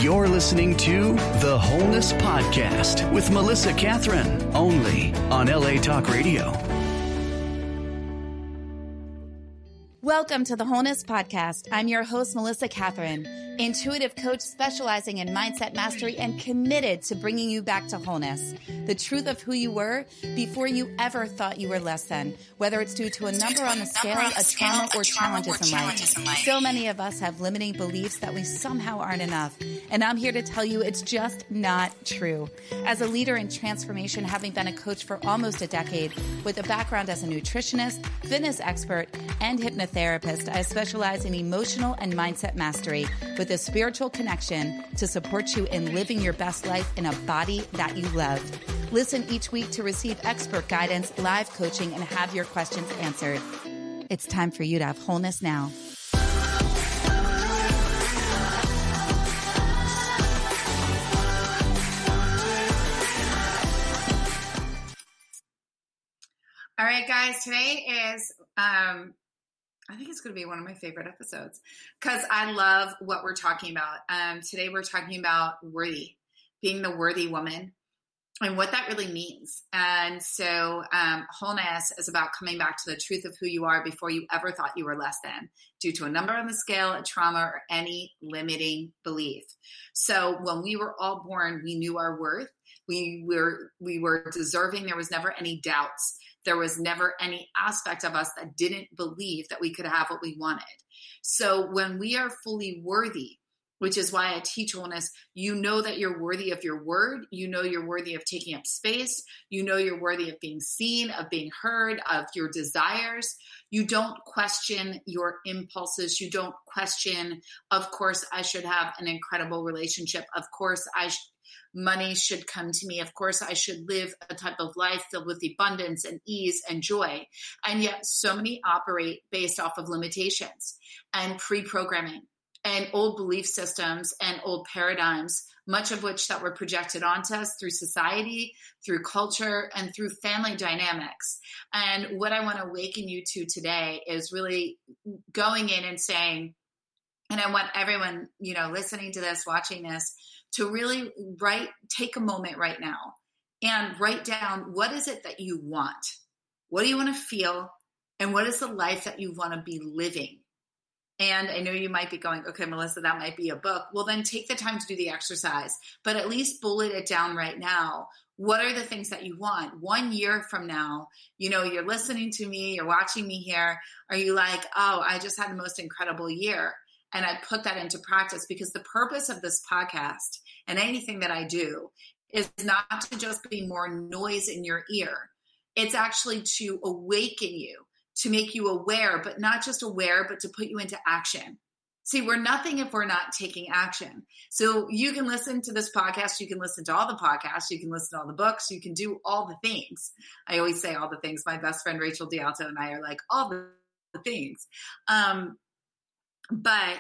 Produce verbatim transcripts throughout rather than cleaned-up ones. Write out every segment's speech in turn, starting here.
You're listening to The Wholeness Podcast with Melissa Catherine, only on L A Talk Radio. Welcome to The Wholeness Podcast. I'm your host, Melissa Catherine, intuitive coach specializing in mindset mastery and committed to bringing you back to wholeness, the truth of who you were before you ever thought you were less than, whether it's due to a number on the scale, a trauma, or challenges in life. So many of us have limiting beliefs that we somehow aren't enough, and I'm here to tell you it's just not true. As a leader in transformation, having been a coach for almost a decade, with a background as a nutritionist, fitness expert, and hypnotherapist, I specialize in emotional and mindset mastery with a spiritual connection to support you in living your best life in a body that you love. Listen each week to receive expert guidance, live coaching, and have your questions answered. It's time for you to have wholeness now. All right, guys, today is, um, I think it's going to be one of my favorite episodes because I love what we're talking about. Um, today we're talking about worthy, being the worthy woman and what that really means. And so um, wholeness is about coming back to the truth of who you are before you ever thought you were less than, due to a number on the scale, a trauma, or any limiting belief. So when we were all born, we knew our worth. We were, we were deserving. There was never any doubts. There was never any aspect of us that didn't believe that we could have what we wanted. So when we are fully worthy, which is why I teach wholeness, you know that you're worthy of your word. You know you're worthy of taking up space. You know you're worthy of being seen, of being heard, of your desires. You don't question your impulses. You don't question, of course, I should have an incredible relationship. Of course, I should. Money should come to me. Of course, I should live a type of life filled with abundance and ease and joy. And yet so many operate based off of limitations and pre-programming and old belief systems and old paradigms, much of which that were projected onto us through society, through culture, and through family dynamics. And what I want to awaken you to today is really going in and saying, and I want everyone, you know, listening to this, watching this, to really write, take a moment right now and write down, what is it that you want? What do you want to feel? And what is the life that you want to be living? And I know you might be going, okay, Melissa, that might be a book. Well, then take the time to do the exercise, but at least bullet it down right now. What are the things that you want? One year from now, you know, you're listening to me, you're watching me here. Are you like, oh, I just had the most incredible year? And I put that into practice, because the purpose of this podcast and anything that I do is not to just be more noise in your ear. It's actually to awaken you, to make you aware, but not just aware, but to put you into action. See, we're nothing if we're not taking action. So you can listen to this podcast. You can listen to all the podcasts. You can listen to all the books. You can do all the things. I always say all the things. My best friend, Rachel D'Alto, and I are like, all the things. Um, But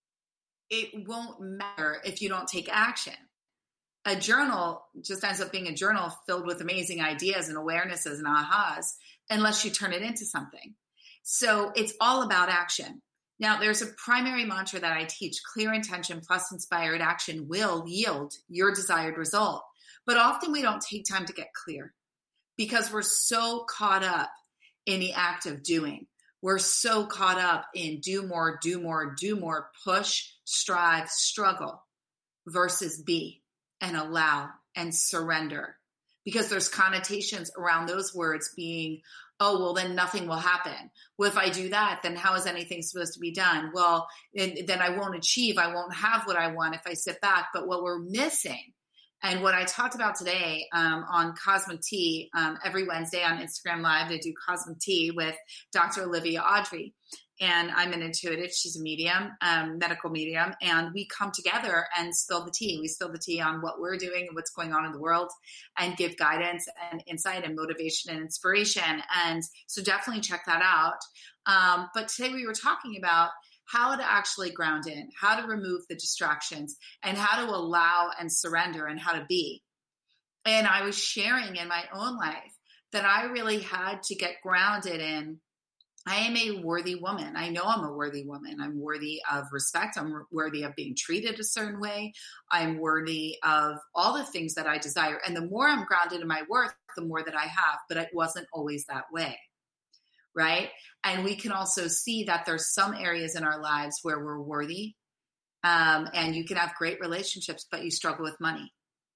it won't matter if you don't take action. A journal just ends up being a journal filled with amazing ideas and awarenesses and ahas, unless you turn it into something. So it's all about action. Now, there's a primary mantra that I teach: clear intention plus inspired action will yield your desired result. But often we don't take time to get clear because we're so caught up in the act of doing. We're so caught up in do more, do more, do more, push, strive, struggle, versus be and allow and surrender. Because there's connotations around those words being, oh, well, then nothing will happen. Well, if I do that, then how is anything supposed to be done? Well, then I won't achieve. I won't have what I want if I sit back. But what we're missing, and what I talked about today um, on Cosmic Tea, um, every Wednesday on Instagram Live, I do Cosmic Tea with Doctor Olivia Audrey. And I'm an intuitive. She's a medium, um, medical medium. And we come together and spill the tea. We spill the tea on what we're doing and what's going on in the world, and give guidance and insight and motivation and inspiration. And so definitely check that out. Um, but today we were talking about how to actually ground in, how to remove the distractions, and how to allow and surrender, and how to be. And I was sharing in my own life that I really had to get grounded in I am a worthy woman. I know I'm a worthy woman. I'm worthy of respect. I'm worthy of being treated a certain way. I'm worthy of all the things that I desire. And the more I'm grounded in my worth, the more that I have, but it wasn't always that way. Right? And we can also see that there's some areas in our lives where we're worthy. Um, and you can have great relationships, but you struggle with money.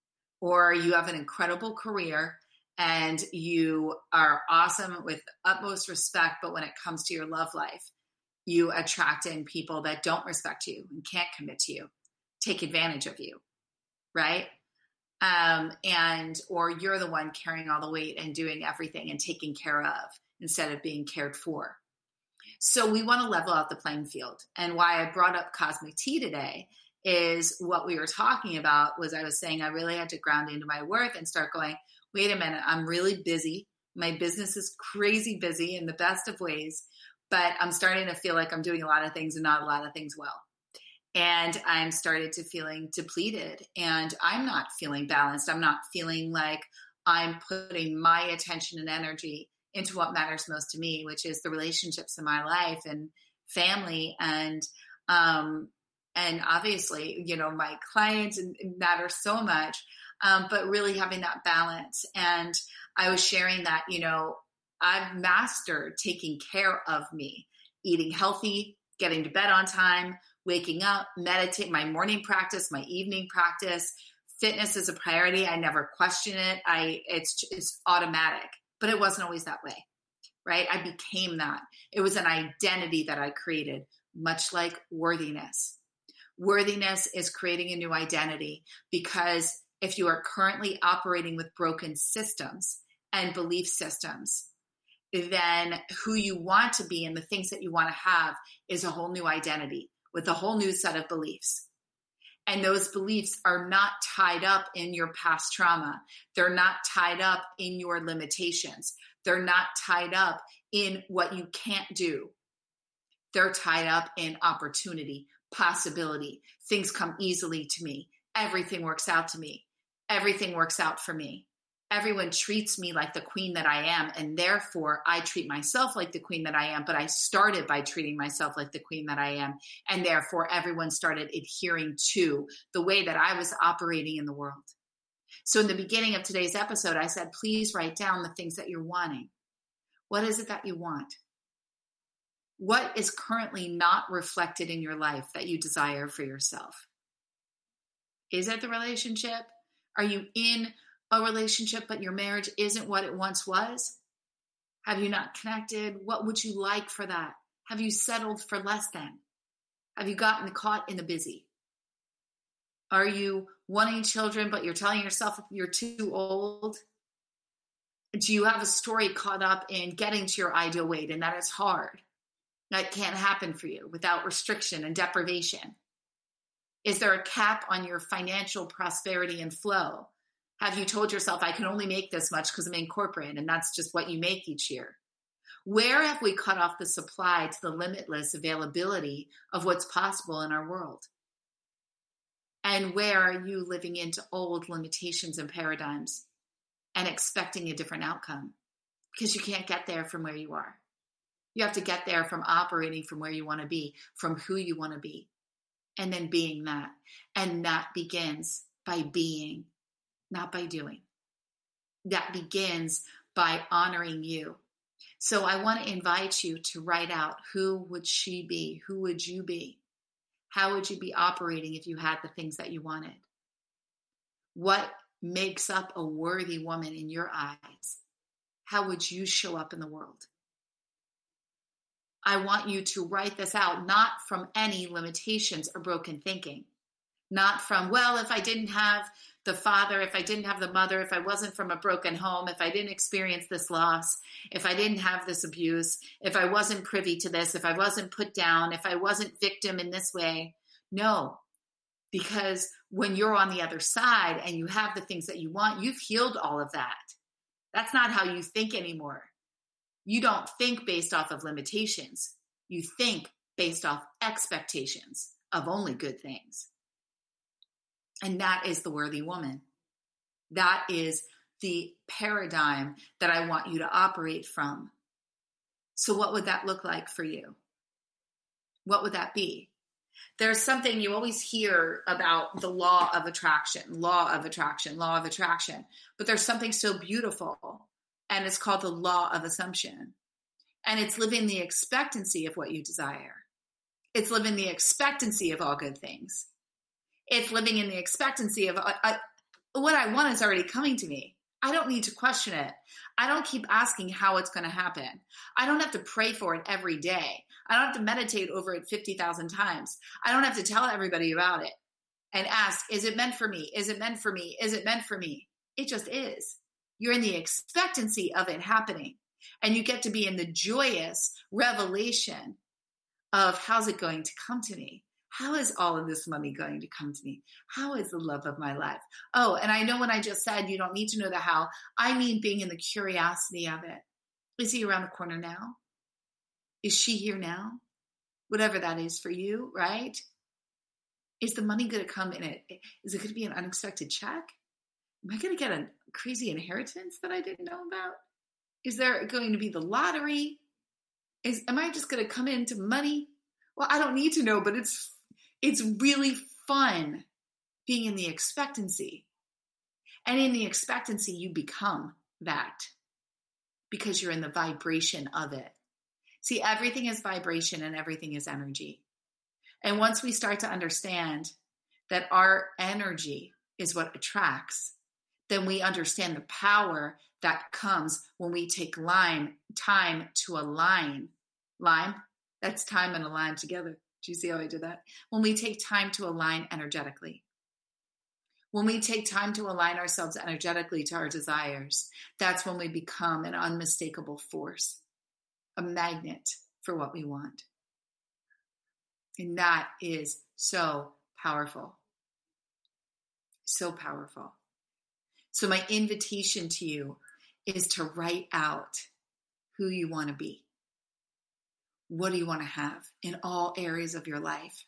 Or you have an incredible career and you are awesome with utmost respect, but when it comes to your love life, you attract in people that don't respect you and can't commit to you, take advantage of you, right? Um, and or you're the one carrying all the weight and doing everything and taking care of instead of being cared for. So we want to level out the playing field. And why I brought up Cosmic Tea today is what we were talking about was I was saying I really had to ground into my worth and start going, wait a minute, I'm really busy. My business is crazy busy in the best of ways, but I'm starting to feel like I'm doing a lot of things and not a lot of things well. And I'm started to feeling depleted and I'm not feeling balanced. I'm not feeling like I'm putting my attention and energy into what matters most to me, which is the relationships in my life and family and, um, and obviously, you know, my clients matter so much. Um, but really having that balance. And I was sharing that, you know, I've mastered taking care of me, eating healthy, getting to bed on time, waking up, meditate, my morning practice, my evening practice. Fitness is a priority. I never question it. I, it's, it's automatic, but it wasn't always that way, right? I became that. It was an identity that I created, much like worthiness. Worthiness is creating a new identity because if you are currently operating with broken systems and belief systems, then who you want to be and the things that you want to have is a whole new identity with a whole new set of beliefs. And those beliefs are not tied up in your past trauma. They're not tied up in your limitations. They're not tied up in what you can't do. They're tied up in opportunity, possibility. Things come easily to me. Everything works out to me. Everything works out for me. Everyone treats me like the queen that I am, and therefore I treat myself like the queen that I am, but I started by treating myself like the queen that I am, and therefore everyone started adhering to the way that I was operating in the world. So in the beginning of today's episode, I said, please write down the things that you're wanting. What is it that you want? What is currently not reflected in your life that you desire for yourself? Is it the relationship? Are you in a relationship, but your marriage isn't what it once was? Have you not connected? What would you like for that? Have you settled for less than? Have you gotten caught in the busy? Are you wanting children, but you're telling yourself you're too old? Do you have a story caught up in getting to your ideal weight and that it's hard? That can't happen for you without restriction and deprivation. Is there a cap on your financial prosperity and flow? Have you told yourself, I can only make this much because I'm in corporate and that's just what you make each year? Where have we cut off the supply to the limitless availability of what's possible in our world? And where are you living into old limitations and paradigms and expecting a different outcome? Because you can't get there from where you are. You have to get there from operating from where you want to be, from who you want to be, and then being that. And that begins by being, not by doing. That begins by honoring you. So I want to invite you to write out, who would she be? Who would you be? How would you be operating if you had the things that you wanted? What makes up a worthy woman in your eyes? How would you show up in the world? I want you to write this out, not from any limitations or broken thinking. Not from, well, if I didn't have the father, if I didn't have the mother, if I wasn't from a broken home, if I didn't experience this loss, if I didn't have this abuse, if I wasn't privy to this, if I wasn't put down, if I wasn't victim in this way. No, because when you're on the other side and you have the things that you want, you've healed all of that. That's not how you think anymore. You don't think based off of limitations. You think based off expectations of only good things. And that is the worthy woman. That is the paradigm that I want you to operate from. So what would that look like for you? What would that be? There's something you always hear about the law of attraction, law of attraction, law of attraction. But there's something so beautiful, and it's called the law of assumption. And it's living the expectancy of what you desire. It's living the expectancy of all good things. It's living in the expectancy of uh, uh, what I want is already coming to me. I don't need to question it. I don't keep asking how it's going to happen. I don't have to pray for it every day. I don't have to meditate over it fifty thousand times. I don't have to tell everybody about it and ask, is it meant for me? Is it meant for me? Is it meant for me? It just is. You're in the expectancy of it happening. And you get to be in the joyous revelation of how's it going to come to me? How is all of this money going to come to me? How is the love of my life? Oh, and I know when I just said you don't need to know the how, I mean being in the curiosity of it. Is he around the corner now? Is she here now? Whatever that is for you, right? Is the money going to come in it? Is it going to be an unexpected check? Am I going to get a crazy inheritance that I didn't know about? Is there going to be the lottery? Is am I just going to come into money? Well, I don't need to know, but it's it's really fun being in the expectancy. And in the expectancy, you become that because you're in the vibration of it. See, everything is vibration and everything is energy. And once we start to understand that our energy is what attracts, then we understand the power that comes when we take line, time to align. Line, that's time and align together. Do you see how I did that? When we take time to align energetically. When we take time to align ourselves energetically to our desires, that's when we become an unmistakable force, a magnet for what we want. And that is so powerful. So powerful. So my invitation to you is to write out who you want to be. What do you want to have in all areas of your life?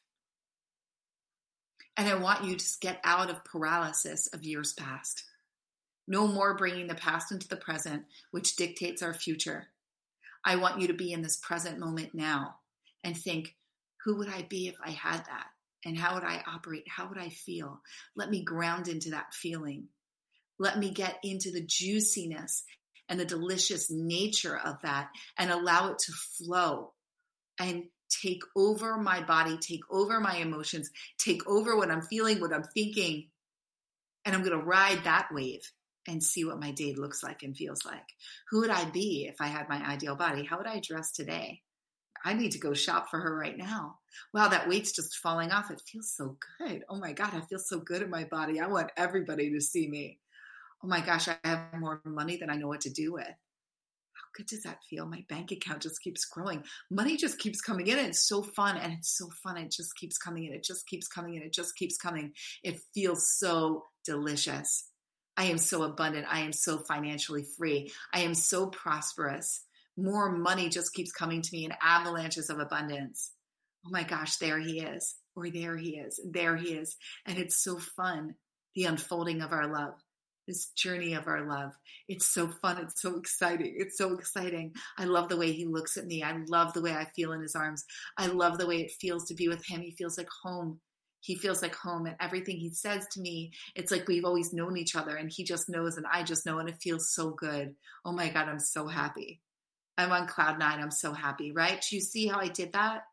And I want you to get out of paralysis of years past. No more bringing the past into the present, which dictates our future. I want you to be in this present moment now and think, who would I be if I had that? And how would I operate? How would I feel? Let me ground into that feeling. Let me get into the juiciness and the delicious nature of that and allow it to flow and take over my body, take over my emotions, take over what I'm feeling, what I'm thinking. And I'm going to ride that wave and see what my day looks like and feels like. Who would I be if I had my ideal body? How would I dress today? I need to go shop for her right now. Wow, that weight's just falling off. It feels so good. Oh my God, I feel so good in my body. I want everybody to see me. Oh my gosh, I have more money than I know what to do with. How good does that feel? My bank account just keeps growing. Money just keeps coming in. It's so fun. And it's so fun. It just keeps coming in. It just keeps coming in. It just keeps coming. It feels so delicious. I am so abundant. I am so financially free. I am so prosperous. More money just keeps coming to me in avalanches of abundance. Oh my gosh, there he is. Or there he is. There he is. And it's so fun, the unfolding of our love. This journey of our love. It's so fun. It's so exciting. It's so exciting. I love the way he looks at me. I love the way I feel in his arms. I love the way it feels to be with him. He feels like home. He feels like home, and everything he says to me, it's like we've always known each other, and he just knows and I just know, and it feels so good. Oh my God, I'm so happy. I'm on cloud nine. I'm so happy, right? Do you see how I did that?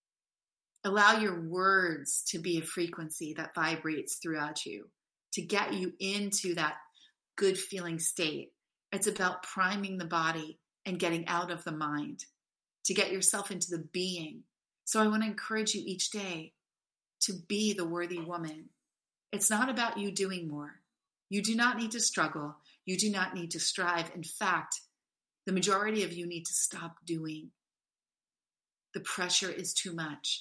Allow your words to be a frequency that vibrates throughout you, to get you into that good feeling state. It's about priming the body and getting out of the mind to get yourself into the being. So I want to encourage you each day to be the worthy woman. It's not about you doing more. You do not need to struggle. You do not need to strive. In fact, the majority of you need to stop doing. The pressure is too much.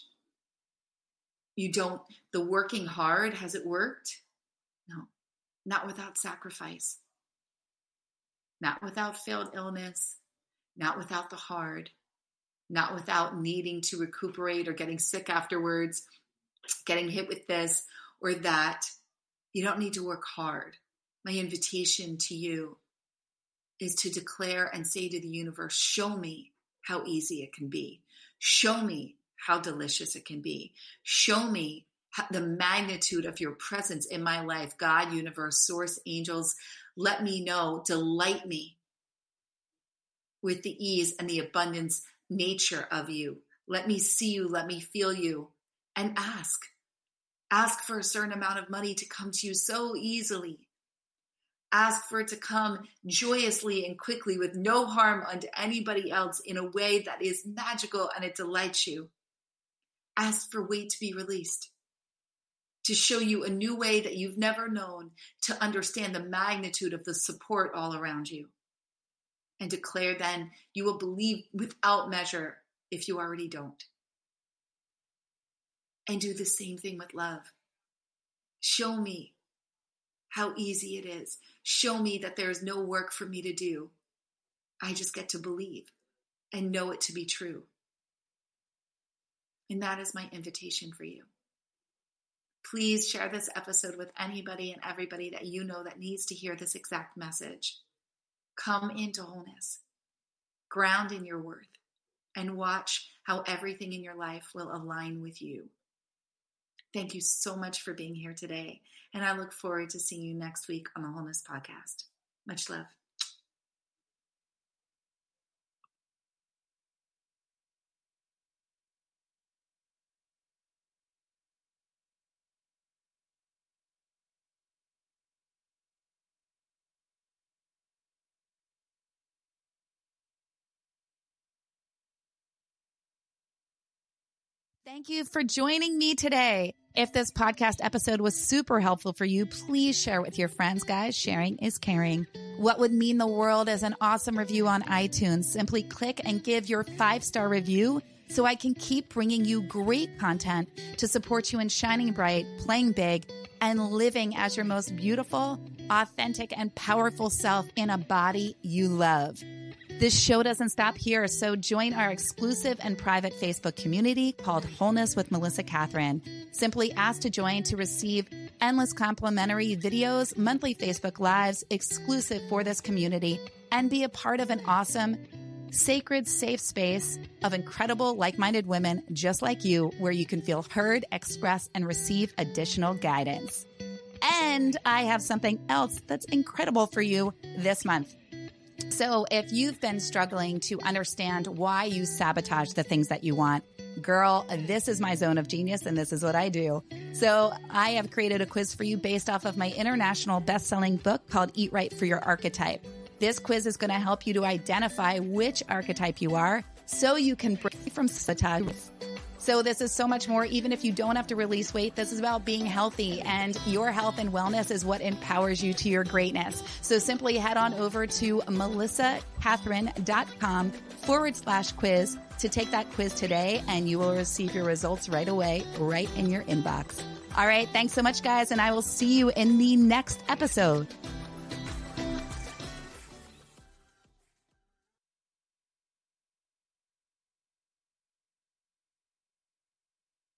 You don't, the working hard, has it worked? No, not without sacrifice, not without failed illness, not without the hard, not without needing to recuperate or getting sick afterwards, getting hit with this or that. You don't need to work hard. My invitation to you is to declare and say to the universe, show me how easy it can be. Show me how delicious it can be. Show me how, the magnitude of your presence in my life. God, universe, source, angels, let me know, delight me with the ease and the abundance nature of you. Let me see you, let me feel you, and ask. Ask for a certain amount of money to come to you so easily. Ask for it to come joyously and quickly with no harm unto anybody else in a way that is magical and it delights you. Ask for weight to be released, to show you a new way that you've never known, to understand the magnitude of the support all around you. And declare then you will believe without measure if you already don't. And do the same thing with love. Show me how easy it is. Show me that there is no work for me to do. I just get to believe and know it to be true. And that is my invitation for you. Please share this episode with anybody and everybody that you know that needs to hear this exact message. Come into wholeness. Ground in your worth. And watch how everything in your life will align with you. Thank you so much for being here today. And I look forward to seeing you next week on the Wholeness Podcast. Much love. Thank you for joining me today. If this podcast episode was super helpful for you, please share with your friends, guys. Sharing is caring. What would mean the world is an awesome review on iTunes. Simply click and give your five-star review so I can keep bringing you great content to support you in shining bright, playing big, and living as your most beautiful, authentic, and powerful self in a body you love. This show doesn't stop here, so join our exclusive and private Facebook community called Wholeness with Melissa Catherine. Simply ask to join to receive endless complimentary videos, monthly Facebook Lives exclusive for this community, and be a part of an awesome, sacred, safe space of incredible, like-minded women just like you, where you can feel heard, express, and receive additional guidance. And I have something else that's incredible for you this month. So if you've been struggling to understand why you sabotage the things that you want, girl, this is my zone of genius and this is what I do. So I have created a quiz for you based off of my international best-selling book called Eat Right for Your Archetype. This quiz is going to help you to identify which archetype you are so you can break from sabotage. So this is so much more. Even if you don't have to release weight, this is about being healthy, and your health and wellness is what empowers you to your greatness. So simply head on over to melissacatherine.com forward slash quiz to take that quiz today, and you will receive your results right away, right in your inbox. All right. Thanks so much, guys. And I will see you in the next episode.